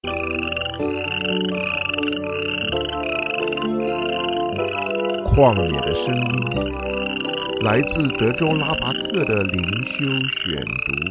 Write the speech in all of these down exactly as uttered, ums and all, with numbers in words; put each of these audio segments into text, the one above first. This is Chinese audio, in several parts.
旷野的声音，来自德州拉巴克的灵修选读。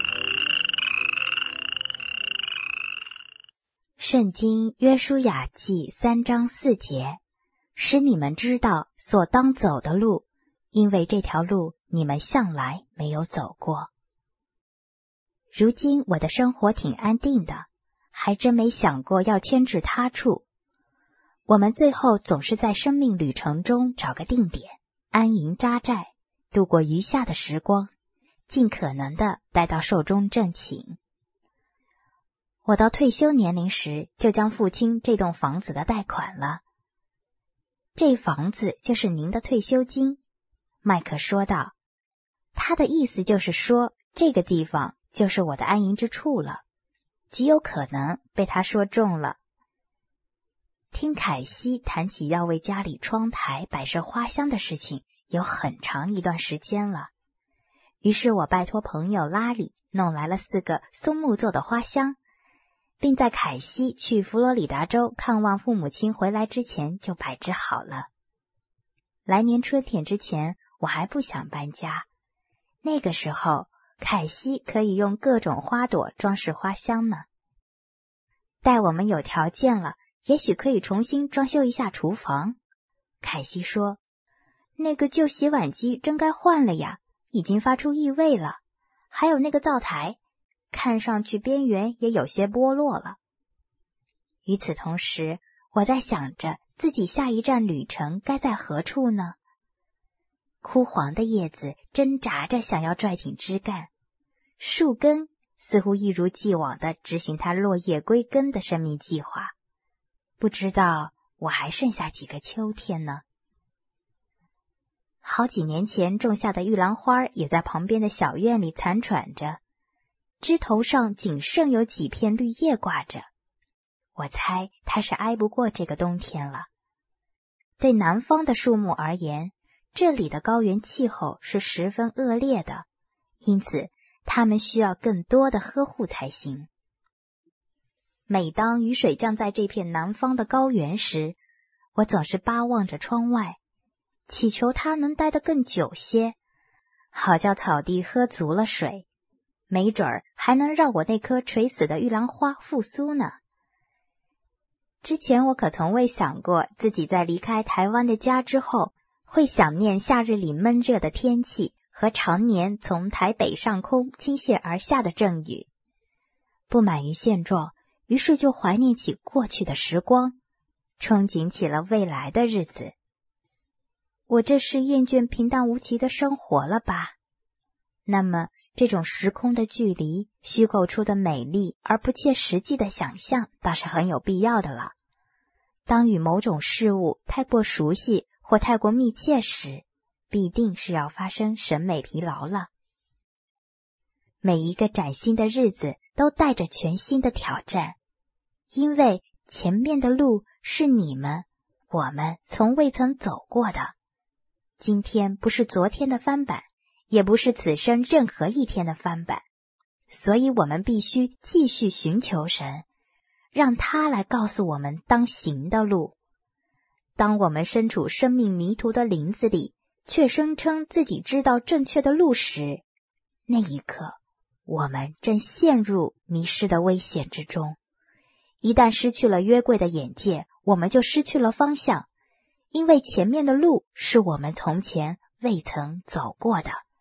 圣经约书亚记三章四节，使你们知道所当走的路，因为这条路你们向来没有走过。如今我的生活挺安定的，还真没想过要迁至他处。我们最后总是在生命旅程中找个定点，安营扎寨，度过余下的时光，尽可能的待到寿终正寝。我到退休年龄时，就将付清这栋房子的贷款了。这房子就是您的退休金，麦克说道。他的意思就是说，这个地方就是我的安营之处了，极有可能被他说中了。听凯西谈起要为家里窗台摆设花香的事情，有很长一段时间了。于是我拜托朋友拉里弄来了四个松木做的花香，并在凯西去佛罗里达州看望父母亲回来之前就摆置好了。来年春天之前，我还不想搬家。那个时候，凯西可以用各种花朵装饰花香呢。待我们有条件了，也许可以重新装修一下厨房。凯西说，那个旧洗碗机真该换了呀，已经发出异味了。还有那个灶台，看上去边缘也有些剥落了。与此同时，我在想着自己下一站旅程该在何处呢？枯黄的叶子挣扎着想要拽紧枝干，树根似乎一如既往地执行它落叶归根的生命计划。不知道我还剩下几个秋天呢？好几年前种下的玉兰花也在旁边的小院里残喘着，枝头上仅剩有几片绿叶挂着。我猜它是挨不过这个冬天了。对南方的树木而言，这里的高原气候是十分恶劣的，因此它们需要更多的呵护才行。每当雨水降在这片南方的高原时，我总是巴望着窗外，祈求它能待得更久些，好叫草地喝足了水，没准儿还能让我那棵垂死的玉兰花复苏呢。之前我可从未想过自己在离开台湾的家之后，会想念夏日里闷热的天气和常年从台北上空倾泻而下的阵雨。不满于现状，于是就怀念起过去的时光，憧憬起了未来的日子。我这是厌倦平淡无奇的生活了吧？那么这种时空的距离，虚构出的美丽而不切实际的想象倒是很有必要的了。当与某种事物太过熟悉或太过密切时，必定是要发生审美疲劳了。每一个崭新的日子都带着全新的挑战，因为前面的路是你们我们从未曾走过的。今天不是昨天的翻版，也不是此生任何一天的翻版，所以我们必须继续寻求神，让他来告诉我们当行的路。当我们身处生命迷途的林子里，却声称自己知道正确的路时，那一刻我们正陷入迷失的危险之中。一旦失去了约柜的眼界，我们就失去了方向，因为前面的路是我们从前未曾走过的。